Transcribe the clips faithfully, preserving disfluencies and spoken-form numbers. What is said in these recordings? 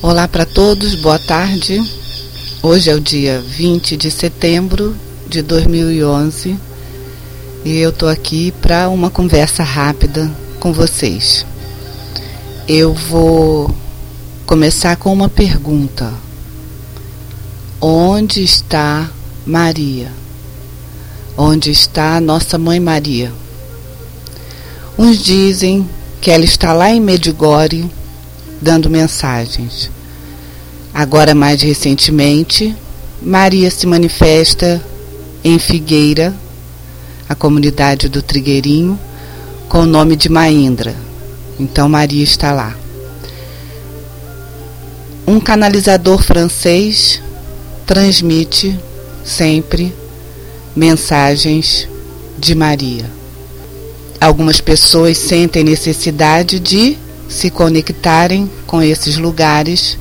Olá para todos, boa tarde. Hoje é o dia vinte de setembro de dois mil e onze e eu estou aqui para uma conversa rápida com vocês. Eu vou começar com uma pergunta. Onde está Maria? Onde está Nossa Mãe Maria? Uns dizem que ela está lá em Medjugorje dando mensagens. Agora, mais recentemente, Maria se manifesta em Figueira, a comunidade do Trigueirinho, com o nome de Maindra. Então Maria está lá. Um canalizador francês transmite sempre mensagens de Maria. Algumas pessoas sentem necessidade de se conectarem com esses lugares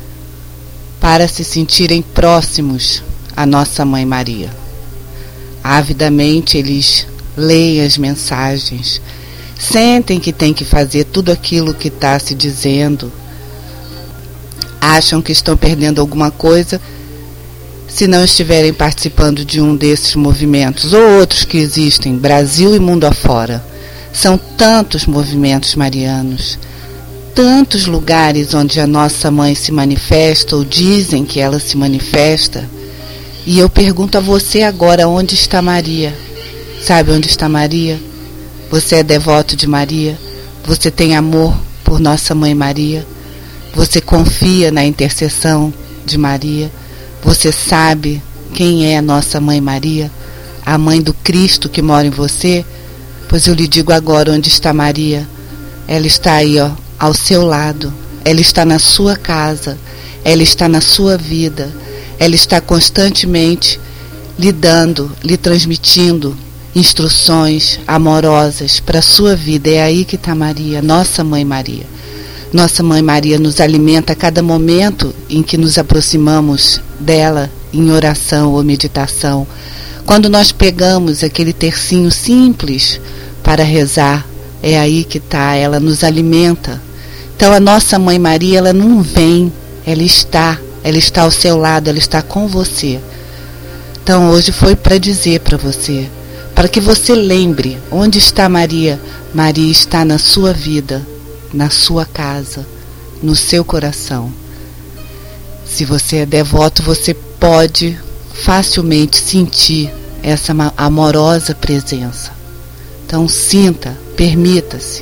para se sentirem próximos à Nossa Mãe Maria. Avidamente eles leem as mensagens, sentem que tem que fazer tudo aquilo que está se dizendo, acham que estão perdendo alguma coisa se não estiverem participando de um desses movimentos ou outros que existem, Brasil e mundo afora. São tantos movimentos marianos, tantos lugares onde a Nossa Mãe se manifesta ou dizem que ela se manifesta. E eu pergunto a você agora, onde está Maria? Sabe onde está Maria? Você é devoto de Maria? Você tem amor por Nossa Mãe Maria? Você confia na intercessão de Maria? Você sabe quem é Nossa Mãe Maria? A Mãe do Cristo que mora em você? Pois eu lhe digo agora, onde está Maria? Ela está aí, ó, ao seu lado. Ela está na sua casa. Ela está na sua vida. Ela está constantemente lhe dando, lhe transmitindo instruções amorosas para a sua vida. É aí que está Maria, Nossa Mãe Maria. Nossa Mãe Maria nos alimenta a cada momento em que nos aproximamos dela em oração ou meditação. Quando nós pegamos aquele tercinho simples para rezar, é aí que está, ela nos alimenta. Então a Nossa Mãe Maria, ela não vem, ela está, ela está ao seu lado, ela está com você. Então hoje foi para dizer para você, para que você lembre, onde está Maria? Maria está na sua vida, na sua casa, no seu coração. Se você é devoto, você pode facilmente sentir essa amorosa presença. Então sinta, permita-se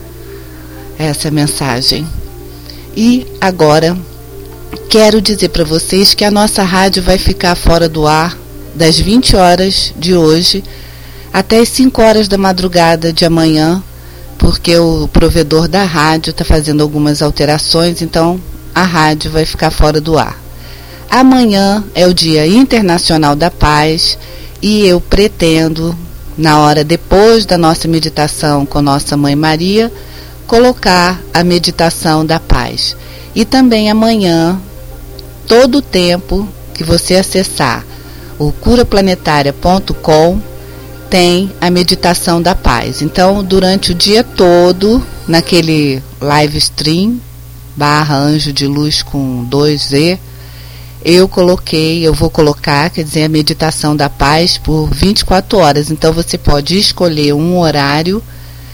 essa mensagem. E agora quero dizer para vocês que a nossa rádio vai ficar fora do ar das vinte horas de hoje até as cinco horas da madrugada de amanhã, porque o provedor da rádio está fazendo algumas alterações, então a rádio vai ficar fora do ar. Amanhã é o Dia Internacional da Paz e eu pretendo, na hora depois da nossa meditação com Nossa Mãe Maria, colocar a meditação da paz. E também amanhã, todo o tempo que você acessar o cura planetária ponto com, tem a meditação da paz. Então, durante o dia todo, naquele live stream, barra Anjo de Luz com dois Z, eu coloquei, eu vou colocar, quer dizer, a meditação da paz por vinte e quatro horas. Então, você pode escolher um horário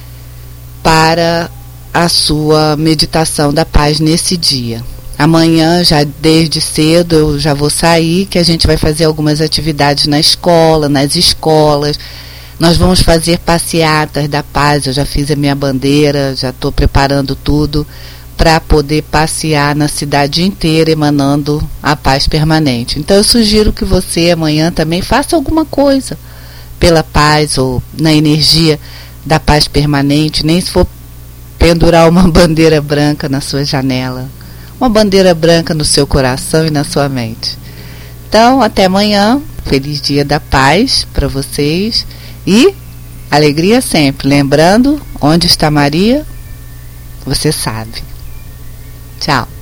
para a sua meditação da paz nesse dia. Amanhã, já desde cedo, eu já vou sair, que a gente vai fazer algumas atividades na escola, nas escolas. Nós vamos fazer passeatas da paz. Eu já fiz a minha bandeira, já estou preparando tudo para poder passear na cidade inteira, emanando a paz permanente. Então eu sugiro que você amanhã também faça alguma coisa pela paz ou na energia da paz permanente, nem se for pendurar uma bandeira branca na sua janela, uma bandeira branca no seu coração e na sua mente. Então, até amanhã, feliz Dia da Paz para vocês e alegria sempre. Lembrando, onde está Maria? Você sabe. Tchau.